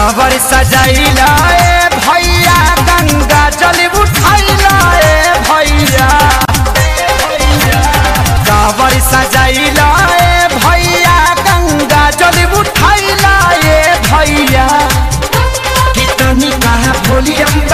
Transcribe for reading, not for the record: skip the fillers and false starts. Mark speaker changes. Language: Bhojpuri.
Speaker 1: कांवर सजाइला ए भैया गंगा जल उठाइला ए भैया कांवर सजाइला ए भैया गंगा जल उठाइला ए भैया कितनी कहा बोलिया